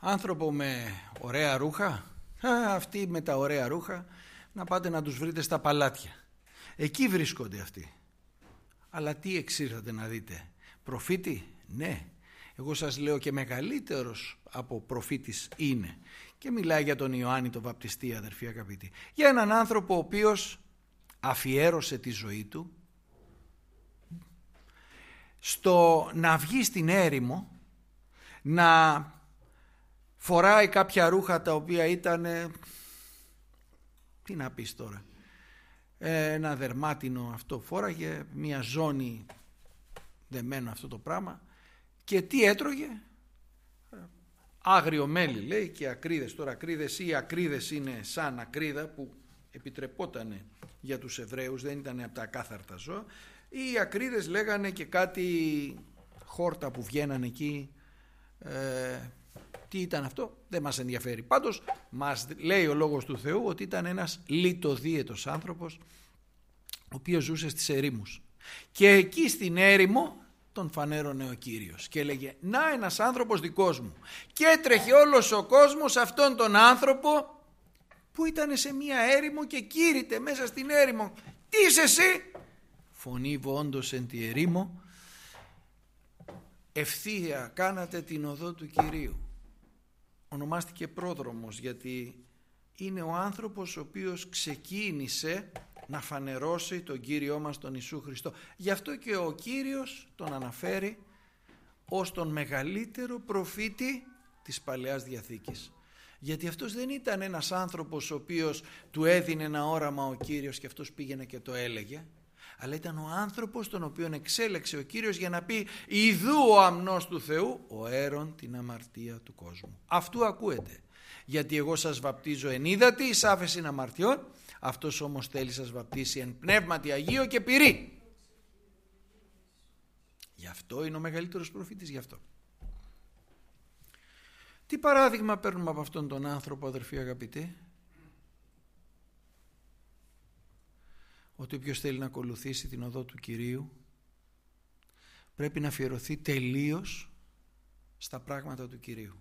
άνθρωπο με ωραία ρούχα, αυτοί με τα ωραία ρούχα να πάτε να τους βρείτε στα παλάτια. Εκεί βρίσκονται αυτοί. Αλλά τι εξήρθατε να δείτε? Προφήτη? Ναι. Εγώ σας λέω και μεγαλύτερος από προφήτης είναι. Και μιλάει για τον Ιωάννη τον Βαπτιστή, αδερφοί αγαπητοί. Για έναν άνθρωπο ο οποίος αφιέρωσε τη ζωή του στο να βγει στην έρημο, να φοράει κάποια ρούχα τα οποία ήταν, τι να πεις τώρα, ένα δερμάτινο αυτό φοράγε, μια ζώνη δεμένο αυτό το πράγμα, και τι έτρωγε? Άγριο μέλι, λέει, και ακρίδες. Τώρα ακρίδες, ή ακρίδες είναι σαν ακρίδα που επιτρεπότανε για τους Εβραίους, δεν ήταν από τα ακάθαρτα ζώα, ή ακρίδες λέγανε και κάτι χόρτα που βγαίνανε εκεί, τι ήταν αυτό δεν μας ενδιαφέρει. Πάντως μας λέει ο Λόγος του Θεού ότι ήταν ένας λιτοδίαιτος άνθρωπος, ο οποίος ζούσε στις ερήμους, και εκεί στην έρημο τον φανέρωνε ο Κύριος και έλεγε, να ένας άνθρωπος δικός μου, και έτρεχε όλος ο κόσμος αυτόν τον άνθρωπο που ήταν σε μία έρημο και κήρυτε μέσα στην έρημο. Τι είσαι εσύ? Φωνή όντως εν τη ερήμο, ευθεία κάνατε την οδό του Κυρίου. Ονομάστηκε πρόδρομος γιατί είναι ο άνθρωπος ο οποίος ξεκίνησε να φανερώσει τον Κύριό μας τον Ιησού Χριστό. Γι' αυτό και ο Κύριος τον αναφέρει ως τον μεγαλύτερο προφήτη της Παλαιάς Διαθήκης. Γιατί αυτός δεν ήταν ένας άνθρωπος ο οποίος του έδινε ένα όραμα ο Κύριος και αυτός πήγαινε και το έλεγε, αλλά ήταν ο άνθρωπος τον οποίον εξέλεξε ο Κύριος για να πει, ιδού ο αμνός του Θεού, ο αίρον την αμαρτία του κόσμου. Αυτού ακούετε. Γιατί εγώ σας βαπτίζω εν ύδατι εις άφεσιν αμαρτιών, αυτός όμως θέλει σας βαπτίσει εν πνεύματι Αγίο και πυρί. Γι' αυτό είναι ο μεγαλύτερος προφήτης, γι' αυτό. Τι παράδειγμα παίρνουμε από αυτόν τον άνθρωπο, αδερφοί αγαπητοί? Ότι όποιος θέλει να ακολουθήσει την οδό του Κυρίου πρέπει να αφιερωθεί τελείως στα πράγματα του Κυρίου.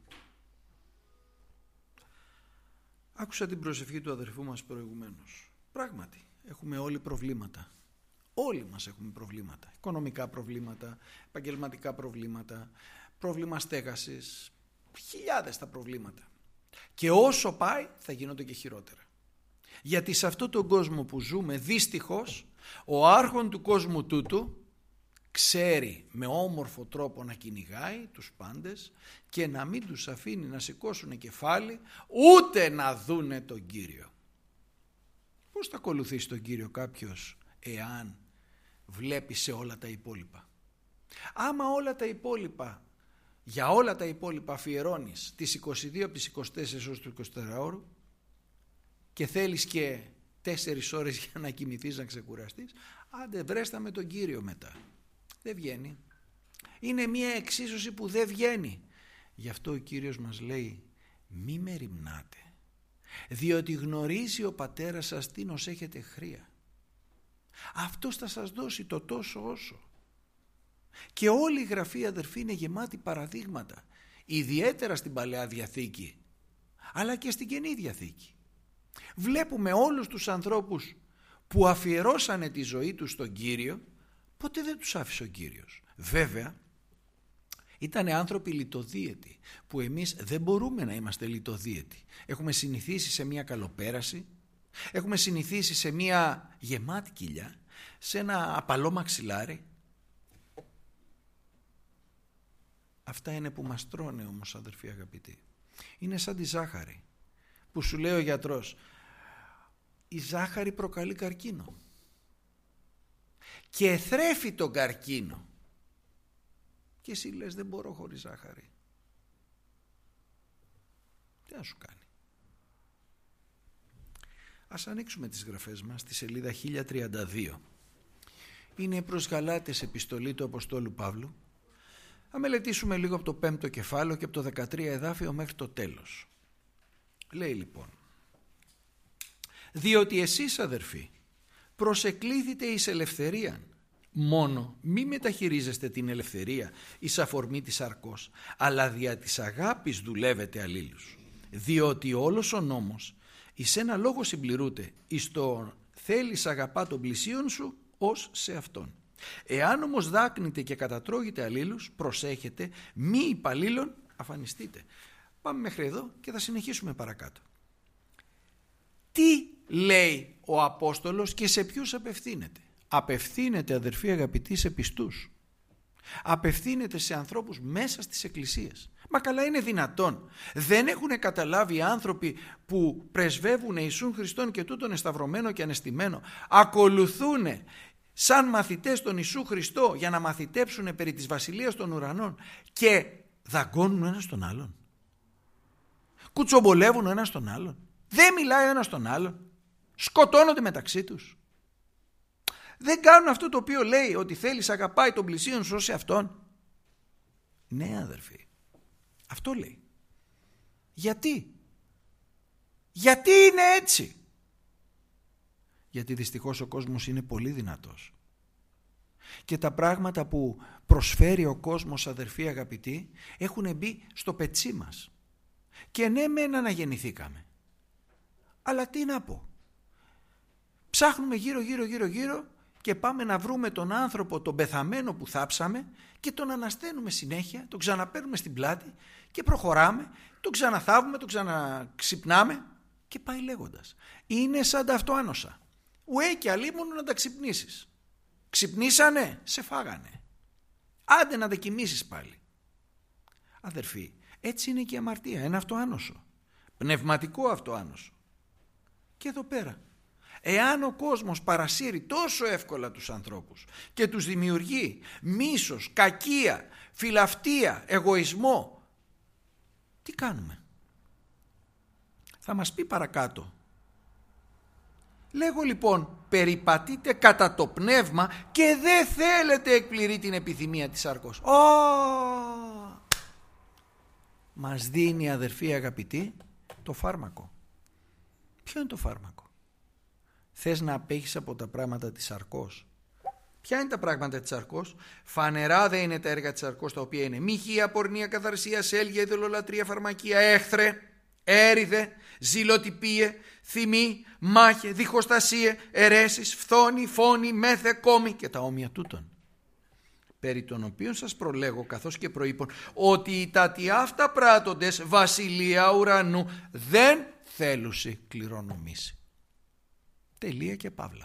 Άκουσα την προσευχή του αδερφού μας προηγουμένως. Πράγματι, έχουμε όλοι προβλήματα. Όλοι μας έχουμε προβλήματα. Οικονομικά προβλήματα, επαγγελματικά προβλήματα, πρόβλημα στέγασης, χιλιάδες τα προβλήματα. Και όσο πάει θα γίνονται και χειρότερα. Γιατί σε αυτόν τον κόσμο που ζούμε, δυστυχώς, ο άρχον του κόσμου τούτου ξέρει με όμορφο τρόπο να κυνηγάει τους πάντες και να μην τους αφήνει να σηκώσουν κεφάλι ούτε να δούνε τον Κύριο. Πώς θα ακολουθήσει τον Κύριο κάποιος εάν βλέπει σε όλα τα υπόλοιπα? Άμα όλα τα υπόλοιπα, για όλα τα υπόλοιπα αφιερώνεις τις 22 από τις 24 ώρες του 24ωρου και θέλεις και 4 ώρες για να κοιμηθείς, να ξεκουραστείς, άντε βρέστα με τον Κύριο μετά. Δεν βγαίνει. Είναι μια εξίσωση που δεν βγαίνει. Γι' αυτό ο Κύριος μας λέει, μη μεριμνάτε, διότι γνωρίζει ο Πατέρας σας τίνος έχετε χρία. Αυτός θα σας δώσει το τόσο όσο. Και όλη η Γραφή, αδερφοί, είναι γεμάτη παραδείγματα, ιδιαίτερα στην Παλαιά Διαθήκη αλλά και στην Καινή Διαθήκη. Βλέπουμε όλους τους ανθρώπους που αφιερώσανε τη ζωή τους στον Κύριο, ποτέ δεν τους άφησε ο Κύριος. Βέβαια ήταν άνθρωποι λιτοδίαιτοι, που εμείς δεν μπορούμε να είμαστε λιτοδίαιτοι. Έχουμε συνηθίσει σε μια καλοπέραση, έχουμε συνηθίσει σε μια γεμάτη κοιλιά, σε ένα απαλό μαξιλάρι. Αυτά είναι που μας τρώνε όμως, αδερφοί αγαπητοί. Είναι σαν τη ζάχαρη που σου λέει ο γιατρός, η ζάχαρη προκαλεί καρκίνο και θρέφει τον καρκίνο, και εσύ λες δεν μπορώ χωρίς ζάχαρη. Τι να σου κάνει? Ας ανοίξουμε τις γραφές μας στη σελίδα 1032. Είναι προς Γαλάτες επιστολή του Αποστόλου Παύλου. Θα μελετήσουμε λίγο από το 5ο κεφάλαιο και από το 13 εδάφιο μέχρι το τέλος. Λέει λοιπόν, διότι εσείς, αδερφοί, προσεκλήθητε εις ελευθερίαν, μόνο μη μεταχειρίζεστε την ελευθερία εις αφορμή της σαρκός, αλλά δια της αγάπης δουλεύετε αλλήλους. Διότι όλος ο νόμος εις ένα λόγο συμπληρούται, εις το θέλεις αγαπά τον πλησίον σου ως σε αυτόν. Εάν όμως δάκνετε και κατατρώγετε αλλήλους, προσέχετε, μη υπαλλήλων αφανιστείτε. Πάμε μέχρι εδώ και θα συνεχίσουμε παρακάτω. Τι λέει ο Απόστολος και σε ποιους απευθύνεται? Απευθύνεται, αδερφοί αγαπητοί, σε πιστούς. Απευθύνεται σε ανθρώπους μέσα στις εκκλησίες. Μα καλά, είναι δυνατόν? Δεν έχουν καταλάβει οι άνθρωποι που πρεσβεύουν Ιησούν Χριστόν και τούτον εσταυρωμένο και ανεστημένο, ακολουθούν σαν μαθητές τον Ιησού Χριστό για να μαθητέψουν περί της βασιλείας των ουρανών και δαγκώνουν ένας τον άλλον, κουτσομπολεύουν ένας τον άλλον, δεν μιλάει ο ένας τον άλλον, σκοτώνονται μεταξύ τους, δεν κάνουν αυτό το οποίο λέει, ότι θέλεις αγαπάει τον πλησίον σου ως σε αυτόν. Ναι, αδερφοί, αυτό λέει. Γιατί είναι έτσι? Γιατί δυστυχώς ο κόσμος είναι πολύ δυνατός και τα πράγματα που προσφέρει ο κόσμος, αδερφοί αγαπητοί, έχουν μπει στο πετσί μας. Και ναι, μεν αναγεννηθήκαμε, αλλά τι να πω, ψάχνουμε γύρω και πάμε να βρούμε τον άνθρωπο, τον πεθαμένο που θάψαμε, και τον ανασταίνουμε συνέχεια, τον ξαναπαίρνουμε στην πλάτη και προχωράμε, τον ξαναθάβουμε, τον ξαναξυπνάμε και πάει λέγοντας. Είναι σαν τα αυτοάνοσα. Ουέ και αλίμονο να τα ξυπνήσεις. Ξυπνήσανε, σε φάγανε. Άντε να τα κοιμήσεις πάλι. Αδερφοί, έτσι είναι και η αμαρτία, ένα αυτοάνωσο. Πνευματικό αυτοάνωσο. Και εδώ πέρα, εάν ο κόσμος παρασύρει τόσο εύκολα τους ανθρώπους και τους δημιουργεί μίσος, κακία, φιλαυτία, εγωισμό, τι κάνουμε? Θα μας πει παρακάτω. Λέγω λοιπόν, περιπατείτε κατά το πνεύμα και δεν θέλετε εκπληρεί την επιθυμία της σαρκός. Μας δίνει, αδερφοί αγαπητοί, το φάρμακο. Ποιο είναι το φάρμακο? Θες να απέχεις από τα πράγματα της σαρκός? Ποια είναι τα πράγματα της σαρκός? Φανερά δεν είναι τα έργα της σαρκός, τα οποία είναι μοιχεία, πορνεία, καθαρσία, σέλγια, ειδωλολατρία, φαρμακεία, έχθρε, έριδε, ζηλοτυπίε, θυμή, μάχε, διχοστασίε, αιρέσεις, φθόνη, φόνη, μέθε, κόμη και τα όμοια τούτων. Περί των οποίων σας προλέγω, καθώς και προείπων, ότι τα τι αυτά πράττοντες βασιλεία ουρανού δεν θέλουσι κληρονομήσει. Τελεία και παύλα.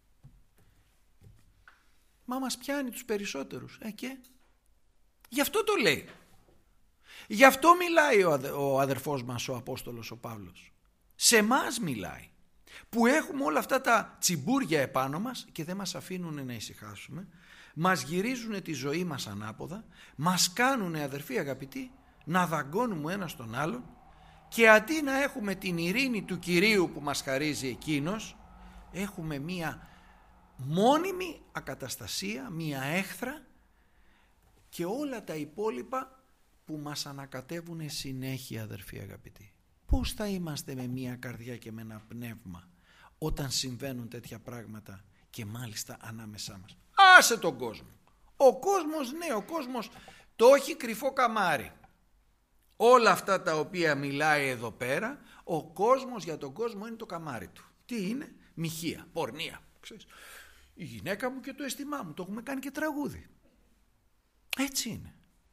Μα μας πιάνει τους περισσότερους. Και γι' αυτό το λέει. Γι' αυτό μιλάει ο αδερφός μας, ο Απόστολος ο Παύλος. Σε εμάς μιλάει, που έχουμε όλα αυτά τα τσιμπούρια επάνω μας και δεν μας αφήνουν να ησυχάσουμε, μας γυρίζουν τη ζωή μας ανάποδα, μας κάνουν, αδερφοί αγαπητοί, να δαγκώνουμε ένας τον άλλον, και αντί να έχουμε την ειρήνη του Κυρίου που μας χαρίζει εκείνος, έχουμε μία μόνιμη ακαταστασία, μία έχθρα και όλα τα υπόλοιπα που μας ανακατεύουν συνέχεια, αδερφοί αγαπητοί. Πώς θα είμαστε με μία καρδιά και με ένα πνεύμα όταν συμβαίνουν τέτοια πράγματα και μάλιστα ανάμεσά μας? Άσε τον κόσμο. Ο κόσμος, ναι, ο κόσμος το έχει κρυφό καμάρι. Όλα αυτά τα οποία μιλάει εδώ πέρα, ο κόσμος, για τον κόσμο είναι το καμάρι του. Τι είναι? Μοιχεία, πορνεία. Ξέρεις, η γυναίκα μου και το αίσθημά μου, το έχουμε κάνει και τραγούδι. Έτσι είναι.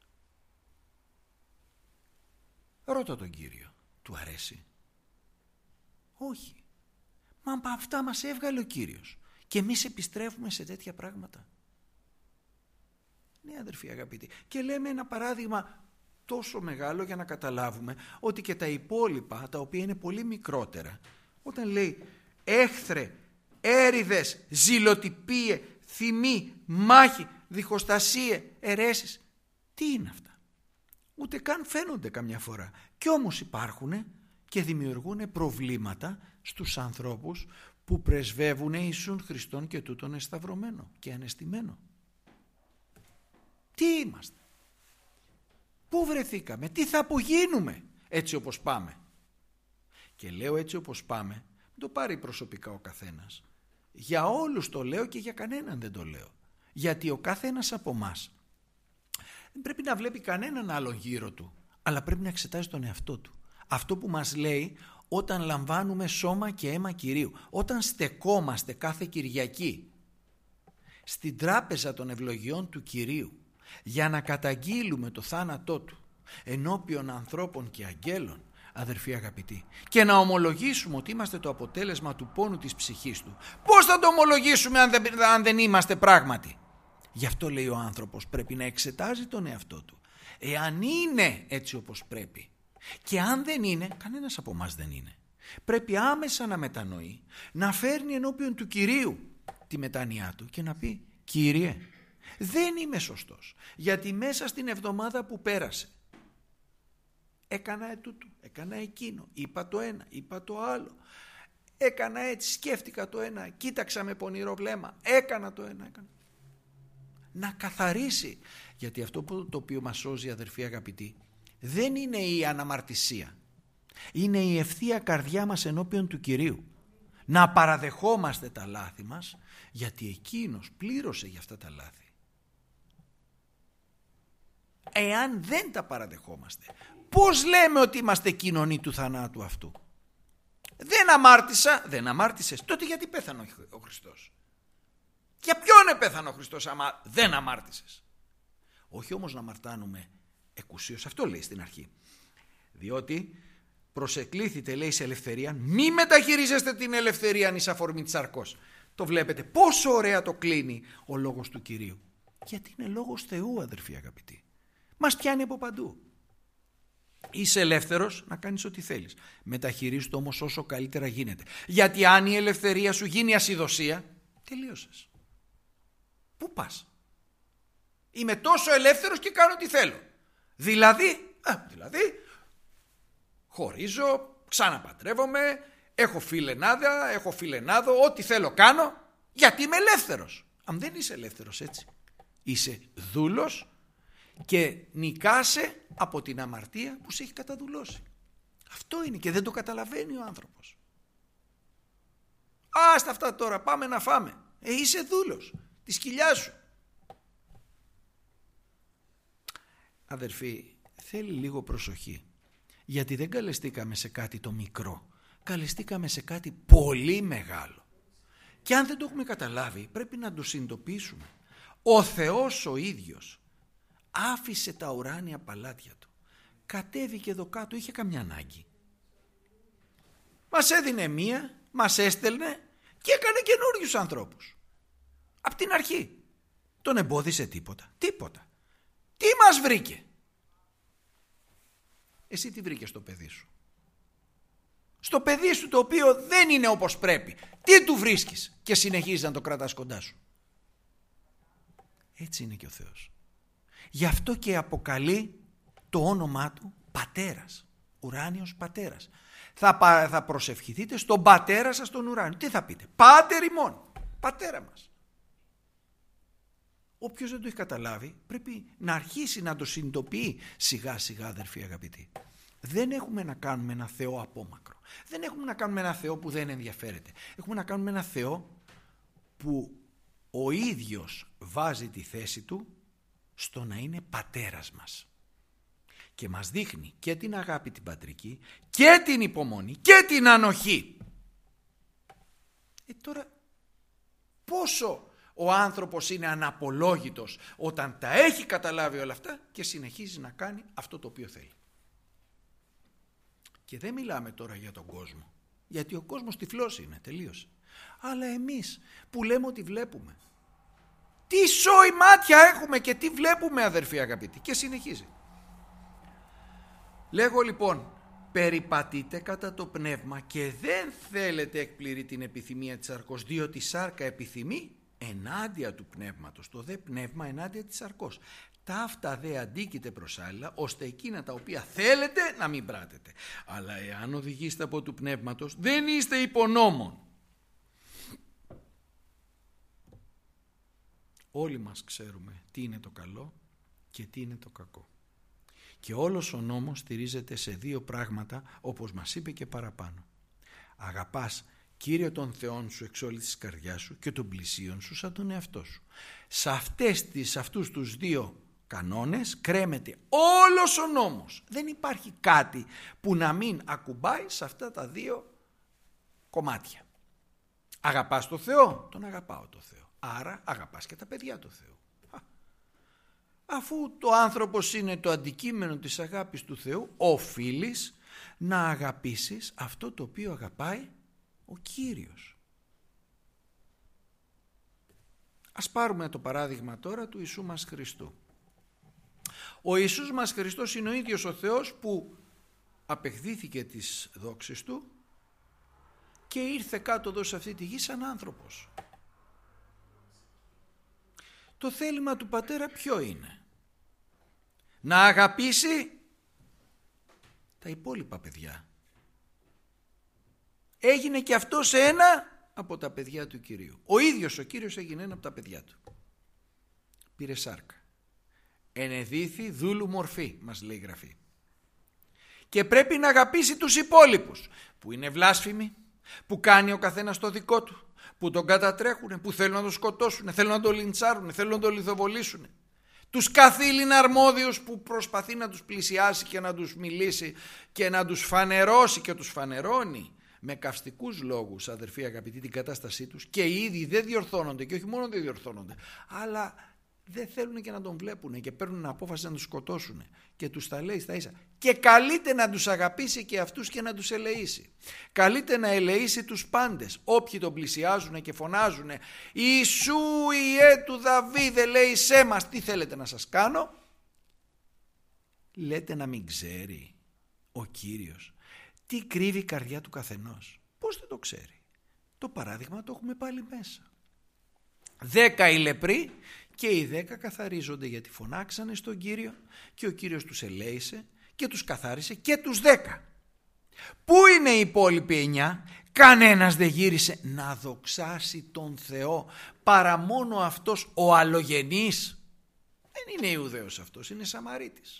Ρώτα τον Κύριο, του αρέσει? Όχι. Μα από αυτά μας έβγαλε ο Κύριος και εμείς επιστρέφουμε σε τέτοια πράγματα. Ναι, αδερφοί αγαπητοί, και λέμε ένα παράδειγμα τόσο μεγάλο για να καταλάβουμε ότι και τα υπόλοιπα, τα οποία είναι πολύ μικρότερα, όταν λέει έχθρε, έριδες, ζηλοτυπίε, θυμή, μάχη, διχοστασίε, αιρέσεις, τι είναι αυτά? Ούτε καν φαίνονται καμιά φορά, κι όμως υπάρχουν και δημιουργούν προβλήματα στους ανθρώπους που πρεσβεύουν Ιησούν Χριστόν και τούτον εσταυρωμένο και ανεστημένο. Τι είμαστε? Πού βρεθήκαμε? Τι θα απογίνουμε έτσι όπως πάμε? Και λέω έτσι όπως πάμε, μην το πάρει προσωπικά ο καθένας. Για όλους το λέω και για κανέναν δεν το λέω. Γιατί ο καθένας από εμάς δεν πρέπει να βλέπει κανέναν άλλο γύρω του, αλλά πρέπει να εξετάζει τον εαυτό του. Αυτό που μας λέει όταν λαμβάνουμε σώμα και αίμα Κυρίου, όταν στεκόμαστε κάθε Κυριακή στην τράπεζα των ευλογιών του Κυρίου για να καταγγείλουμε το θάνατό του ενώπιον ανθρώπων και αγγέλων, αδερφοί αγαπητοί, και να ομολογήσουμε ότι είμαστε το αποτέλεσμα του πόνου της ψυχής του. Πώς θα το ομολογήσουμε αν δεν είμαστε πράγματι? Γι' αυτό λέει ο άνθρωπος πρέπει να εξετάζει τον εαυτό του, εάν είναι έτσι όπως πρέπει. Και αν δεν είναι, κανένας από εμάς δεν είναι. Πρέπει άμεσα να μετανοεί, να φέρνει ενώπιον του Κυρίου τη μετάνοιά του και να πει: Κύριε, δεν είμαι σωστός, γιατί μέσα στην εβδομάδα που πέρασε έκανα ετούτο, έκανα εκείνο, είπα το ένα, είπα το άλλο, έκανα έτσι, σκέφτηκα το ένα, κοίταξα με πονηρό βλέμμα, έκανα το ένα, έκανα. Να καθαρίσει, γιατί αυτό το οποίο μας σώζει, αδερφοί αγαπητοί, δεν είναι η αναμαρτησία, είναι η ευθεία καρδιά μας ενώπιον του Κυρίου. Να παραδεχόμαστε τα λάθη μας, γιατί Εκείνος πλήρωσε για αυτά τα λάθη. Εάν δεν τα παραδεχόμαστε, πώς λέμε ότι είμαστε κοινωνοί του θανάτου αυτού? Δεν αμάρτησα, δεν αμάρτησες, τότε γιατί πέθανε ο Χριστός? Για ποιον επέθανε ο Χριστός άμα δεν αμάρτησες? Όχι όμως να αμαρτάνουμε εκουσίως, αυτό λέει στην αρχή. Διότι προσεκλήθητε, λέει, σε ελευθερία, μη μεταχειρίζεστε την ελευθερία εις αφορμή της σαρκός. Το βλέπετε πόσο ωραία το κλείνει ο λόγος του Κυρίου? Γιατί είναι λόγος Θεού, αδερφοί αγαπητοί. Μας πιάνει από παντού. Είσαι ελεύθερος να κάνεις ό,τι θέλεις. Μεταχειρίζεις το όμως όσο καλύτερα γίνεται. Γιατί αν η ελευθερία σου γίνει ασυδοσία, τελείωσες. Πού πας? Είμαι τόσο ελεύθερος και κάνω τι θέλω. Δηλαδή χωρίζω, ξαναπαντρεύομαι, έχω φιλενάδα, έχω φιλενάδο, ό,τι θέλω κάνω, γιατί είμαι ελεύθερος. Αν δεν είσαι ελεύθερος έτσι, είσαι δούλος και νικάσαι από την αμαρτία που σε έχει καταδουλώσει. Αυτό είναι και δεν το καταλαβαίνει ο άνθρωπος. Άστα αυτά τώρα, πάμε να φάμε. Είσαι δούλος της κοιλιάς σου. Αδερφοί, θέλει λίγο προσοχή, γιατί δεν καλεστήκαμε σε κάτι το μικρό, καλεστήκαμε σε κάτι πολύ μεγάλο. Και αν δεν το έχουμε καταλάβει, πρέπει να το συνειδητοποιήσουμε. Ο Θεός ο ίδιος άφησε τα ουράνια παλάτια του, κατέβηκε εδώ κάτω, είχε καμιά ανάγκη? Μας έδινε μία, μας έστελνε και έκανε καινούριους ανθρώπους. Απ' την αρχή. Τον εμπόδισε τίποτα? Τίποτα. Τι μας βρήκε? Εσύ τι βρήκες στο παιδί σου? Στο παιδί σου το οποίο δεν είναι όπως πρέπει, τι του βρίσκεις και συνεχίζεις να το κρατάς κοντά σου? Έτσι είναι και ο Θεός. Γι' αυτό και αποκαλεί το όνομά του Πατέρας, ουράνιος Πατέρας. Θα προσευχηθείτε στον Πατέρα σας τον ουράνιο. Τι θα πείτε? Πάτερ ημών, Πατέρα μας. Όποιος δεν το έχει καταλάβει πρέπει να αρχίσει να το συνειδητοποιεί σιγά σιγά, αδερφοί αγαπητοί. Δεν έχουμε να κάνουμε ένα Θεό απόμακρο. Δεν έχουμε να κάνουμε ένα Θεό που δεν ενδιαφέρεται. Έχουμε να κάνουμε ένα Θεό που ο ίδιος βάζει τη θέση του στο να είναι πατέρας μας. Και μας δείχνει και την αγάπη την πατρική και την υπομονή και την ανοχή. Τώρα πόσο ο άνθρωπος είναι αναπολόγητος όταν τα έχει καταλάβει όλα αυτά και συνεχίζει να κάνει αυτό το οποίο θέλει. Και δεν μιλάμε τώρα για τον κόσμο, γιατί ο κόσμος τυφλός είναι, τελείωσε. Αλλά εμείς που λέμε ότι βλέπουμε, τι σόι μάτια έχουμε και τι βλέπουμε, αδερφοί αγαπητοί. Και συνεχίζει. Λέγω λοιπόν, περιπατείτε κατά το πνεύμα και δεν θέλετε εκπληρεί την επιθυμία της σαρκός, διότι η σάρκα επιθυμεί ενάντια του πνεύματος, το δε πνεύμα ενάντια της σαρκός. Ταύτα δε αντίκειται προς άλλα, ώστε εκείνα τα οποία θέλετε να μην πράτετε. Αλλά εάν οδηγείστε από του πνεύματος, δεν είστε υπονόμων. Όλοι μας ξέρουμε τι είναι το καλό και τι είναι το κακό. Και όλος ο νόμος στηρίζεται σε δύο πράγματα, όπως μας είπε και παραπάνω. Αγαπάς Κύριε τον Θεόν σου εξ όλης της καρδιάς σου και τον πλησίον σου σαν τον εαυτό σου. Σε αυτούς τους δύο κανόνες κρέμεται όλος ο νόμος. Δεν υπάρχει κάτι που να μην ακουμπάει σε αυτά τα δύο κομμάτια. Αγαπάς το Θεό, τον αγαπάω το Θεό. Άρα αγαπάς και τα παιδιά του Θεού. Αφού το άνθρωπος είναι το αντικείμενο της αγάπης του Θεού, οφείλεις να αγαπήσεις αυτό το οποίο αγαπάει ο Κύριος. Ας πάρουμε το παράδειγμα τώρα του Ιησού μας Χριστού. Ο Ιησούς μας Χριστός είναι ο ίδιος ο Θεός που απεκδίθηκε τις δόξες του και ήρθε κάτω εδώ σε αυτή τη γη σαν άνθρωπος. Το θέλημα του Πατέρα ποιο είναι? Να αγαπήσει τα υπόλοιπα παιδιά. Έγινε και αυτός ένα από τα παιδιά του Κυρίου. Ο ίδιος ο Κύριος έγινε ένα από τα παιδιά του. Πήρε σάρκα. Ενεδίθη δούλου μορφή, μας λέει η Γραφή. Και πρέπει να αγαπήσει τους υπόλοιπους που είναι βλάσφημοι, που κάνει ο καθένας το δικό του, που τον κατατρέχουν, που θέλουν να τον σκοτώσουν, θέλουν να τον λιντσάρουν, θέλουν να τον λιθοβολήσουν. Τους καθήλυνα αρμόδιους που προσπαθεί να τους πλησιάσει και να τους μιλήσει και να τους φανερώσει και τους φανερώνει με καυστικούς λόγους, αδερφοί αγαπητοί, την κατάστασή τους, και οι ίδιοι δεν διορθώνονται, και όχι μόνο δεν διορθώνονται, αλλά δεν θέλουν και να τον βλέπουν και παίρνουν απόφαση να τους σκοτώσουν και τους τα λέει στα ίσα. Και καλείται να τους αγαπήσει και αυτούς και να τους ελεήσει. Καλείται να ελεήσει τους πάντες, όποιοι τον πλησιάζουν και φωνάζουν «Ιησού Ιε του Δαβίδ, ελέησέ μας, τι θέλετε να σας κάνω?» Λέτε να μην ξέρει ο Κύριος τι κρύβει η καρδιά του καθενός? Πώς δεν το ξέρει? Το παράδειγμα το έχουμε πάλι μέσα. 10 οι λεπροί και οι 10 καθαρίζονται γιατί φωνάξανε στον Κύριο και ο Κύριος τους ελέησε και τους καθάρισε και τους 10. Πού είναι οι υπόλοιποι 9? Κανένας δεν γύρισε να δοξάσει τον Θεό παρά μόνο αυτός ο αλλογενής. Δεν είναι Ιουδαίος αυτός, είναι Σαμαρίτης.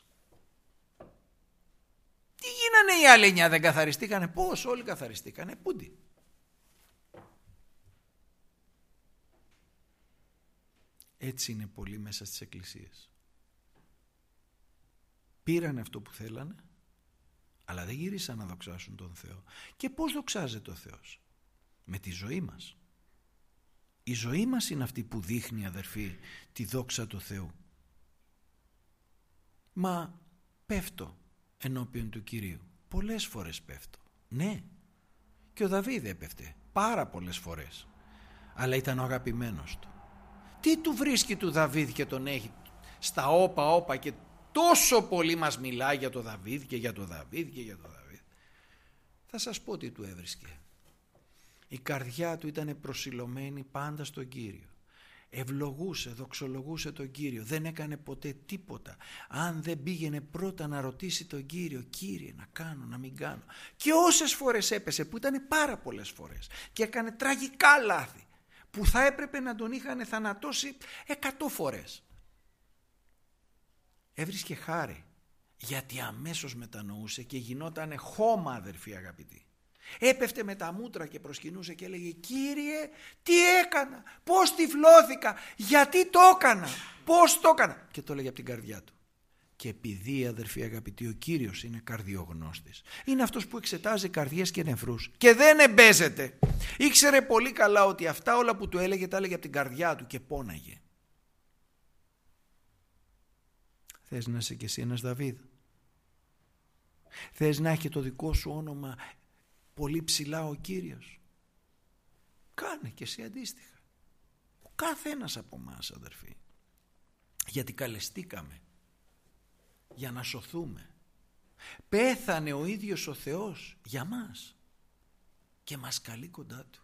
Τι γίνανε οι άλλοι 9? Δεν καθαριστήκανε? Πώς? Όλοι καθαριστήκανε. Πούντι? Έτσι είναι πολλοί μέσα στις εκκλησίες. Πήραν αυτό που θέλανε, αλλά δεν γύρισαν να δοξάσουν τον Θεό. Και πώς δοξάζεται ο Θεός? Με τη ζωή μας. Η ζωή μας είναι αυτή που δείχνει, αδερφοί, τη δόξα του Θεού. Μα πέφτω ενώπιον του Κυρίου. Πολλές φορές πέφτω. Ναι. Και ο Δαβίδ έπεφτε πάρα πολλές φορές. Αλλά ήταν ο αγαπημένος του. Τι του βρίσκει του Δαβίδ και τον έχει στα όπα και τόσο πολύ μας μιλάει για το Δαβίδ και για το Δαβίδ και για το Δαβίδ? Θα σας πω τι του έβρισκε. Η καρδιά του ήταν προσιλωμένη πάντα στον Κύριο. Ευλογούσε, δοξολογούσε τον Κύριο. Δεν έκανε ποτέ τίποτα αν δεν πήγαινε πρώτα να ρωτήσει τον Κύριο, Κύριε, να κάνω, να μην κάνω. Και όσες φορές έπεσε, που ήταν πάρα πολλές φορές, και έκανε τραγικά λάθη που θα έπρεπε να τον είχαν θανατώσει 100 φορές, έβρισκε χάρη, γιατί αμέσως μετανοούσε και γινότανε χώμα, αδερφοί αγαπητοί. Έπεφτε με τα μούτρα και προσκυνούσε και έλεγε, Κύριε, τι έκανα, πώς τυφλώθηκα, γιατί το έκανα, πώς το έκανα, και το έλεγε από την καρδιά του. Και επειδή, αδερφοί αγαπητοί, ο Κύριος είναι καρδιογνώστης, είναι αυτός που εξετάζει καρδιές και νεφρούς και δεν εμπέζεται, ήξερε πολύ καλά ότι αυτά όλα που του έλεγε τα έλεγε από την καρδιά του και πόναγε. Θες να είσαι κι εσύ ένας Δαβίδ? Θες να έχει το δικό σου όνομα πολύ ψηλά ο Κύριος? Κάνε και εσύ αντίστοιχα. Ο κάθε ένας από εμάς, αδερφοί, γιατί καλεστήκαμε για να σωθούμε. Πέθανε ο ίδιος ο Θεός για μας και μας καλεί κοντά του.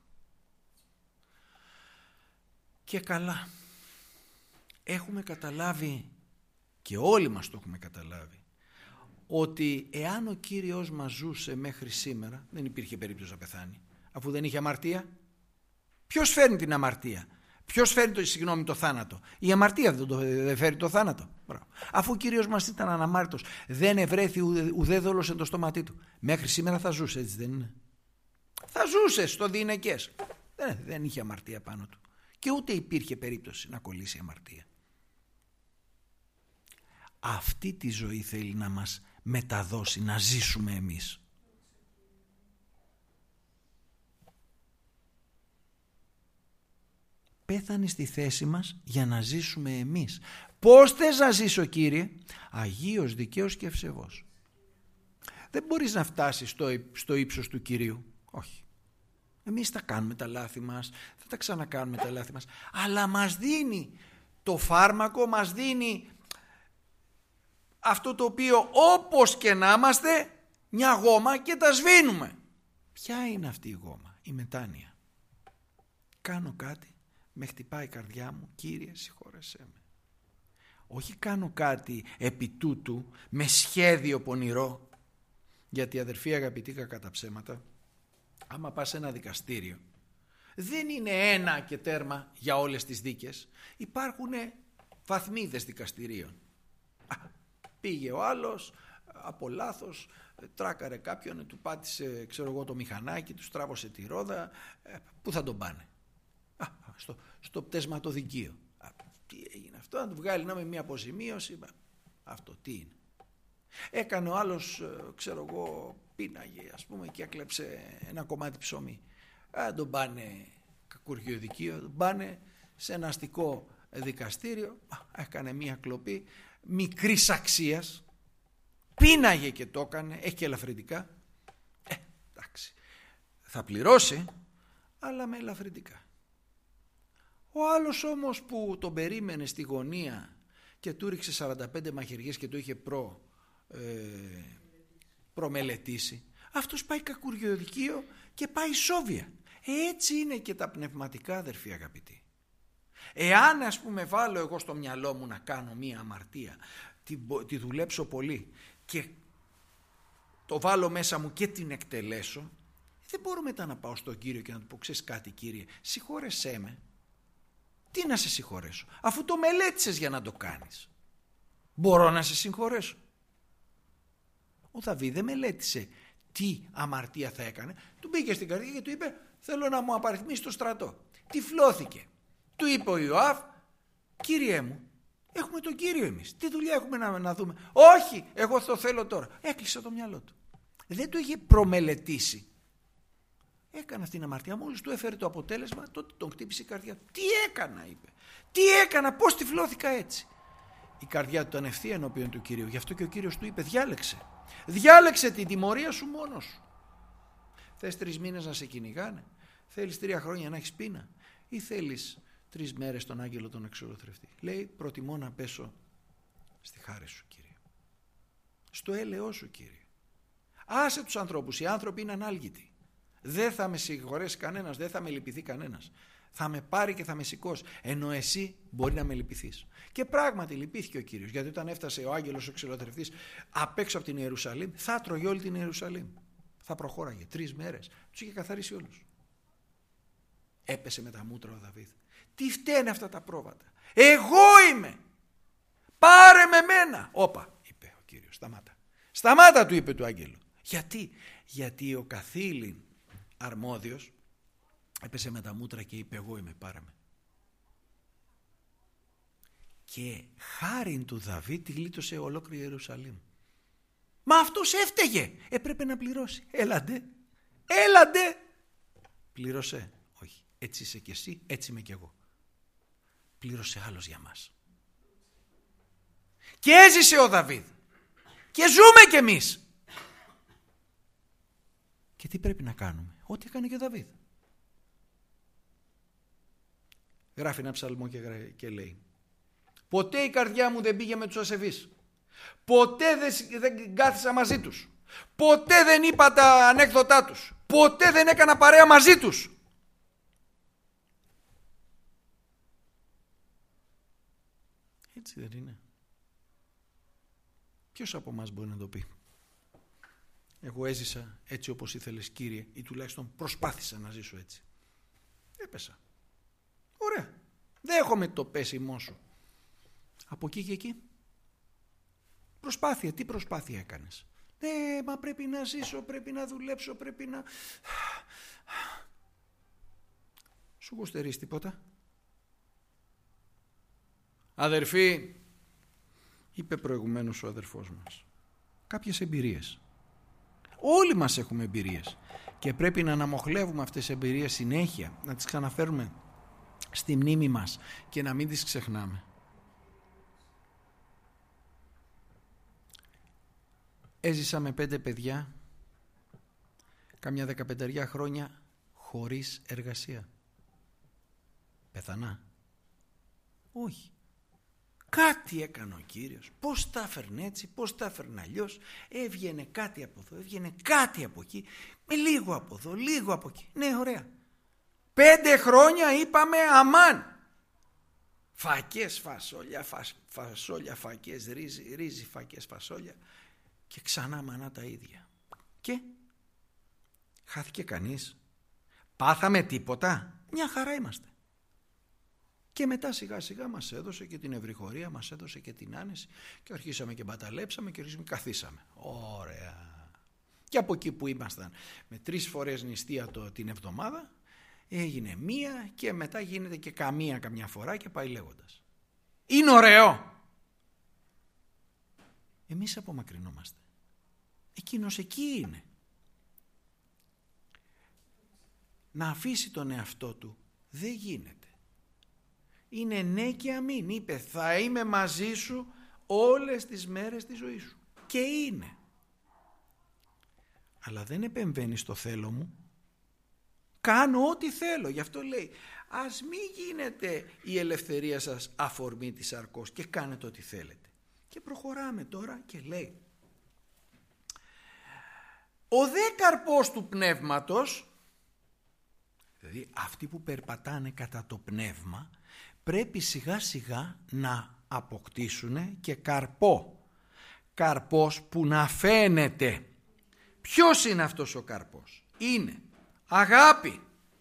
Και καλά, έχουμε καταλάβει, και όλοι μας το έχουμε καταλάβει, ότι εάν ο Κύριος μας ζούσε μέχρι σήμερα, δεν υπήρχε περίπτωση να πεθάνει, αφού δεν είχε αμαρτία. Ποιος φέρνει την αμαρτία? Ποιος φέρνει το θάνατο? Η αμαρτία δεν φέρνει το θάνατο? Αφού ο Κύριος μας ήταν αναμάρτητος, δεν ευρέθη ουδέ δόλος εν το στόματί του, μέχρι σήμερα θα ζούσε, έτσι δεν είναι? Θα ζούσε στο διηνεκές. Δεν είχε αμαρτία πάνω του. Και ούτε υπήρχε περίπτωση να κολλήσει αμαρτία. Αυτή τη ζωή θέλει να μας μεταδώσει, να ζήσουμε εμείς. Πέθανε στη θέση μας για να ζήσουμε εμείς. Πώς θες να ζήσω, Κύριε? Αγίος, δικαίος και ευσεβός. Δεν μπορείς να φτάσεις στο ύψος του Κυρίου. Όχι. Εμείς θα κάνουμε τα λάθη μας, θα τα ξανακάνουμε τα λάθη μας, αλλά μας δίνει το φάρμακο, μας δίνει αυτό το οποίο όπως και να είμαστε, μια γόμα και τα σβήνουμε. Ποια είναι αυτή η γόμα? Η μετάνοια. Κάνω κάτι, με χτυπάει η καρδιά μου, Κύριε συγχώρεσέ με. Όχι κάνω κάτι επί τούτου με σχέδιο πονηρό. Γιατί αδερφοί αγαπητοί, κακά τα ψέματα, άμα πας σε ένα δικαστήριο, δεν είναι ένα και τέρμα για όλες τις δίκες. Υπάρχουν βαθμίδες δικαστηρίων. Πήγε ο άλλος από λάθος, τράκαρε κάποιον, του πάτησε το μηχανάκι, του στράβωσε τη ρόδα. Πού θα τον πάνε? Στο πτεσματοδικείο. Τι έγινε αυτό? Να του βγάλει με μια αποζημίωση. Αυτό τι είναι? Έκανε ο άλλος, πίναγε ας πούμε και έκλεψε ένα κομμάτι ψωμί. Τον πάνε κακουργιοδικείο, τον πάνε σε ένα αστικό δικαστήριο. Έκανε μια κλοπή μικρής αξίας, πίναγε και το έκανε, έχει και ελαφρυντικά. Εντάξει, θα πληρώσει, αλλά με ελαφρυντικά. Ο άλλος όμως που τον περίμενε στη γωνία και του ρίξε 45 μαχαιριές και το είχε προμελετήσει, αυτός πάει κακουργιοδικείο και πάει σόβια. Έτσι είναι και τα πνευματικά, αδερφοί αγαπητοί. Εάν ας πούμε βάλω εγώ στο μυαλό μου να κάνω μία αμαρτία, τη δουλέψω πολύ και το βάλω μέσα μου και την εκτελέσω, δεν μπορώ μετά να πάω στον Κύριο και να του πω, ξέρεις κάτι Κύριε, συγχώρεσέ με. Τι να σε συγχωρέσω, αφού το μελέτησες για να το κάνεις? Μπορώ να σε συγχωρέσω? Ο Δαβίδ δεν μελέτησε τι αμαρτία θα έκανε. Του μπήκε στην καρδιά και του είπε, θέλω να μου απαριθμίσει το στρατό. Τυφλώθηκε. Του είπε ο Ιωάβ, Κύριέ μου, έχουμε τον Κύριο εμείς. Τι δουλειά έχουμε να δούμε? Όχι, εγώ το θέλω τώρα. Έκλεισε το μυαλό του. Δεν το είχε προμελετήσει. Έκανε αυτήν την αμαρτία. Μόλις του έφερε το αποτέλεσμα, τότε τον χτύπησε η καρδιά του. Τι έκανα, είπε. Τι έκανα, πώς τυφλώθηκα έτσι? Η καρδιά του ήταν ευθεία ενώπιον του Κυρίου. Γι' αυτό και ο Κύριος του είπε, διάλεξε. Διάλεξε την τιμωρία σου μόνος σου. Θες 3 μήνες να σε κυνηγάνε? Θέλεις 3 χρόνια να έχεις πείνα? Ή θέλεις 3 μέρες τον άγγελο τον εξολοθρευτή? Λέει, προτιμώ να πέσω στη χάρη σου, Κύριε. Στο έλεος σου, Κύριε. Άσε τους ανθρώπους. Οι άνθρωποι είναι ανάλγητοι. Δεν θα με συγχωρέσει κανένας, δεν θα με λυπηθεί κανένας. Θα με πάρει και θα με σηκώσει. Ενώ εσύ μπορεί να με λυπηθείς. Και πράγματι λυπήθηκε ο Κύριος. Γιατί όταν έφτασε ο άγγελος ο ξυλοθρευτής απ' έξω από την Ιερουσαλήμ, θα τρώγε όλη την Ιερουσαλήμ. Θα προχώραγε 3 μέρες. Τους είχε καθαρίσει όλους. Έπεσε με τα μούτρα ο Δαβίδ. Τι φταίνε αυτά τα πρόβατα? Εγώ είμαι. Πάρε με μένα. Όπα, είπε ο Κύριος. Σταμάτα. Σταμάτα, του είπε του άγγελου. Γιατί ο καθήλυν αρμόδιος έπεσε με τα μούτρα και είπε, εγώ είμαι, πάρε με. Και χάριν του Δαβίδ τη γλίτωσε ολόκληρη Ιερουσαλήμ. Μα αυτός έφταιγε. Έπρεπε να πληρώσει. Έλαντε. Πλήρωσε. Όχι. Έτσι είσαι κι εσύ, έτσι είμαι κι εγώ. Πλήρωσε άλλος για μας. Και έζησε ο Δαβίδ. Και ζούμε κι εμείς. Και τι πρέπει να κάνουμε? Ό,τι έκανε και ο Δαβίδ. Γράφει ένα ψαλμό και λέει, ποτέ η καρδιά μου δεν πήγε με τους ασεβείς. Ποτέ δεν κάθισα μαζί τους. Ποτέ δεν είπα τα ανέκδοτά τους. Ποτέ δεν έκανα παρέα μαζί τους. Έτσι δεν είναι? Ποιος από μας μπορεί να το πει? Εγώ έζησα έτσι όπως ήθελες, Κύριε, ή τουλάχιστον προσπάθησα να ζήσω έτσι. Έπεσα. Ωραία. Δέχομαι το πέσιμό σου. Από εκεί και εκεί. Προσπάθεια. Τι προσπάθεια έκανες? Μα πρέπει να ζήσω, πρέπει να δουλέψω, πρέπει να... Σου γουστερείς τίποτα? Αδερφοί, είπε προηγουμένως ο αδερφός μας, κάποιες εμπειρίες. Όλοι μας έχουμε εμπειρίες και πρέπει να αναμοχλεύουμε αυτές τις εμπειρίες συνέχεια, να τις ξαναφέρουμε στη μνήμη μας και να μην τις ξεχνάμε. Έζησα με 5 παιδιά, κάμια 15 χρόνια χωρίς εργασία. Πεθανά? Όχι. Κάτι έκανε ο Κύριος. Πώς τα έφερνε έτσι, πώς τα έφερνε αλλιώς. Έβγαινε κάτι από εδώ, έβγαινε κάτι από εκεί, με λίγο από εδώ, λίγο από εκεί. Ναι, ωραία. 5 χρόνια είπαμε αμάν. Φακές, φασόλια, φασόλια, φακές, ρύζι, φακές, φασόλια. Και ξανά μανά τα ίδια. Και χάθηκε κανείς? Πάθαμε τίποτα? Μια χαρά είμαστε. Και μετά σιγά σιγά μας έδωσε και την ευρυχωρία, μας έδωσε και την άνεση και αρχίσαμε και μπαταλέψαμε και αρχίσαμε και καθίσαμε. Ωραία. Και από εκεί που ήμασταν με 3 φορές νηστεία την εβδομάδα, έγινε 1 και μετά γίνεται και καμιά φορά και πάει λέγοντας. Είναι ωραίο! Εμείς απομακρυνόμαστε. Εκείνος εκεί είναι. Να αφήσει τον εαυτό του δεν γίνεται. Είναι ναι και αμήν. Είπε θα είμαι μαζί σου όλες τις μέρες της ζωής σου. Και είναι. Αλλά δεν επεμβαίνει στο θέλω μου. Κάνω ό,τι θέλω. Γι' αυτό λέει ας μην γίνεται η ελευθερία σας αφορμή της σαρκός και κάνετε ό,τι θέλετε. Και προχωράμε τώρα και λέει ο δε καρπός του πνεύματος, δηλαδή αυτοί που περπατάνε κατά το πνεύμα, πρέπει σιγά σιγά να αποκτήσουν και καρπό. Καρπός που να φαίνεται. Ποιος είναι αυτός ο καρπός? Είναι αγάπη.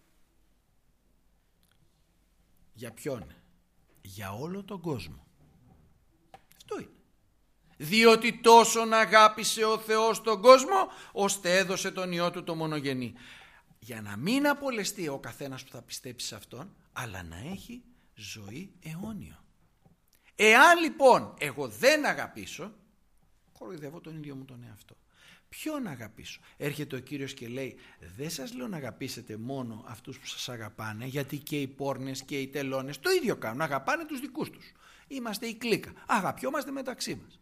Για ποιον? Για όλο τον κόσμο. Αυτό είναι. Διότι τόσον αγάπησε ο Θεός τον κόσμο, ώστε έδωσε τον Υιό του το μονογενή. Για να μην απολεστεί ο καθένας που θα πιστέψει σε Αυτόν, αλλά να έχει ζωή αιώνιο. Εάν λοιπόν εγώ δεν αγαπήσω, κοροϊδεύω τον ίδιο μου τον εαυτό. Ποιον αγαπήσω? Έρχεται ο Κύριος και λέει δεν σας λέω να αγαπήσετε μόνο αυτούς που σας αγαπάνε, γιατί και οι πόρνες και οι τελώνες το ίδιο κάνουν, αγαπάνε τους δικούς τους. Είμαστε η κλίκα, αγαπιόμαστε μεταξύ μας.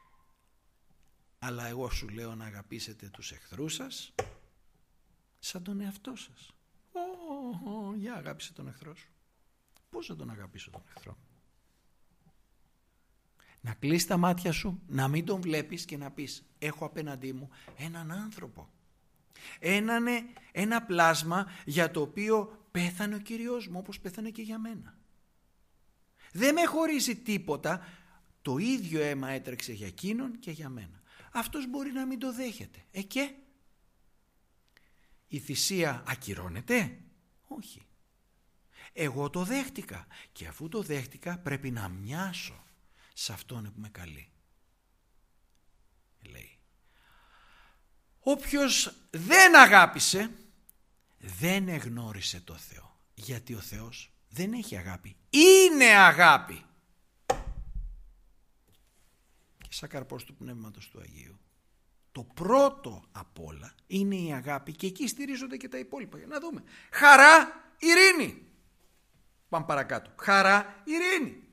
Αλλά εγώ σου λέω να αγαπήσετε τους εχθρούς σας σαν τον εαυτό σας. Για αγάπησε τον εχθρό σου. Πώς θα τον αγαπήσω τον εχθρό? Να κλείσεις τα μάτια σου, να μην τον βλέπεις και να πεις έχω απέναντί μου έναν άνθρωπο. Ένα πλάσμα για το οποίο πέθανε ο Κύριος μου όπως πέθανε και για μένα. Δεν με χωρίζει τίποτα, το ίδιο αίμα έτρεξε για εκείνον και για μένα. Αυτός μπορεί να μην το δέχεται. Και η θυσία ακυρώνεται? Όχι. Εγώ το δέχτηκα και αφού το δέχτηκα πρέπει να μοιάσω σε αυτόν που με καλεί. Λέει όποιος δεν αγάπησε δεν εγνώρισε το Θεό, γιατί ο Θεός δεν έχει αγάπη, είναι αγάπη. Και σαν καρπός του Πνεύματος του Αγίου το πρώτο απ' όλα είναι η αγάπη και εκεί στηρίζονται και τα υπόλοιπα. Για να δούμε. Χαρά, ειρήνη. Πάμε παρακάτω. Χαρά, ειρήνη.